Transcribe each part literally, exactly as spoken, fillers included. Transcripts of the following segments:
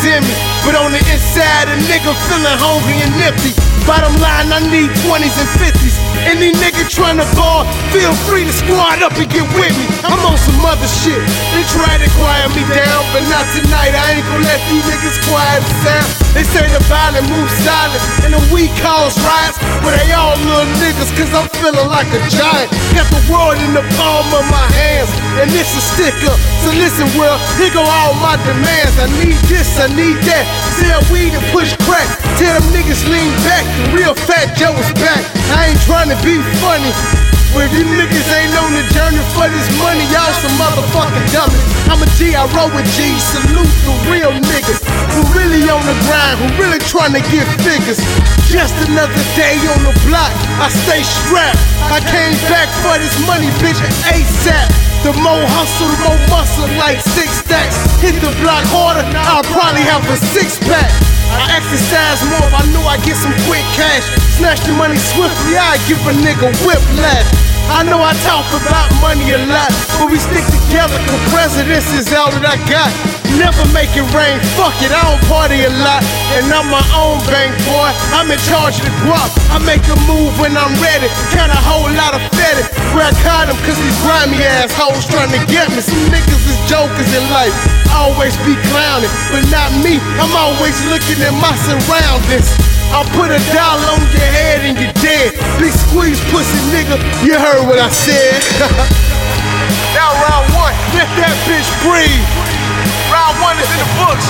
in me, but on the inside a nigga feeling hungry and nifty. Bottom line, I need twenties and fifties. Any nigga tryna ball, feel free to squad up and get with me. I'm on some other shit. They try to quiet me down, but not tonight. I ain't gon' let these niggas quiet the sound. They say the violent move silent, and the weak cause riots, but they all little niggas, cause I'm feeling like a giant. Got the world in the palm of my hands, and this is stick up. So listen, well, here go all my demands. I need this, I need that. Sell weed and push crack. Tell them niggas lean back. The real Fat Joe is back. I ain't trying to be funny, but if you niggas ain't on the journey for this money, y'all some motherfucking dummies. I'm a G, I roll with G. Salute the real niggas who really on the grind, who really trying to get figures. Just another day on the block, I stay strapped. I came back for this money, bitch, ASAP. The more hustle, the more muscle, like six stacks. Hit the block harder, I'll probably have a six pack. I exercise more if I knew I'd get some quick cash. Snatch the money swiftly, I'd give a nigga whiplash. I know I talk about money a lot, but we stick together, cause presidents is all that I got. Never make it rain, fuck it, I don't party a lot. And I'm my own bank boy, I'm in charge of the guap. I make a move when I'm ready, got a whole lot of fetty. Where I caught them cause these grimy assholes trying to get me. Some niggas is jokers in life, always be clowning, but not me, I'm always looking at my surroundings. I'll put a dollar on your head and you're dead. Big squeeze pussy nigga, you heard what I said. Now round one, let that bitch breathe. Round one is in the books.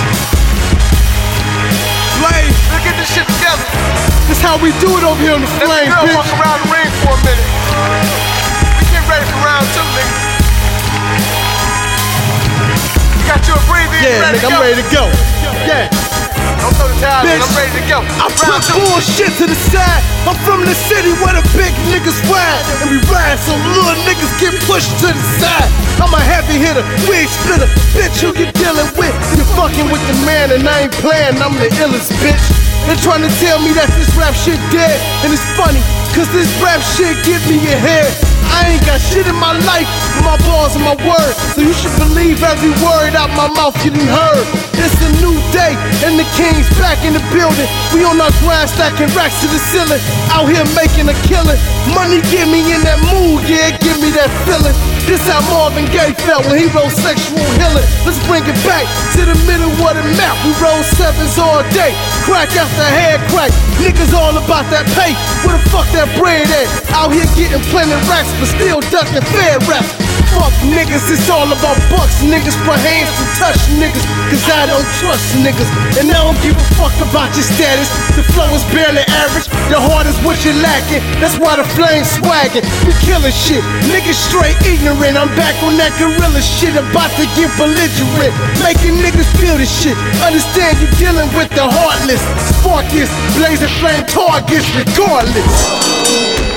Flame, let's get this shit together. This how we do it over here on the Flame, bitch. Let's walk around the ring for a minute. We get ready for round two, nigga. You got you a breather, yeah, ready nigga, to go? I'm ready to go. Yeah. Don't throw the towel in, I'm ready to go. I put bullshit to the side. I'm from the city where the big niggas ride, and we ride so little niggas get pushed to the side. I'm a heavy hitter, wig splitter, bitch who you dealing with. You're fucking with the man and I ain't playing, I'm the illest bitch. They're trying to tell me that this rap shit dead, and it's funny, cause this rap shit give me your head. I ain't got shit in my life, but my balls and my word, so you should believe every word out my mouth you done heard. It's a new day, and the king's back in the building. We on our grind, stacking racks to the ceiling, out here making a killing. Money get me in that mood, yeah, give me that feeling. This how Marvin Gaye felt when he wrote Sexual Healing. Let's bring it back to the middle of the map. We roll sevens all day, crack after head crack. Niggas all about that pay, where the fuck that bread at? Out here getting plenty racks, but still ducking fair raps. Fuck niggas, it's all about bucks. Niggas put hands to touch niggas, cause I don't trust niggas. And I don't give a fuck about your status. The flow is barely average, the heart is what you're lacking. That's why the flame's swagging. We killing shit, niggas straight ignorant. I'm back on that gorilla shit, about to get belligerent, making niggas feel this shit. Understand you dealing with the heartless. Spark this, blazing flame targets regardless.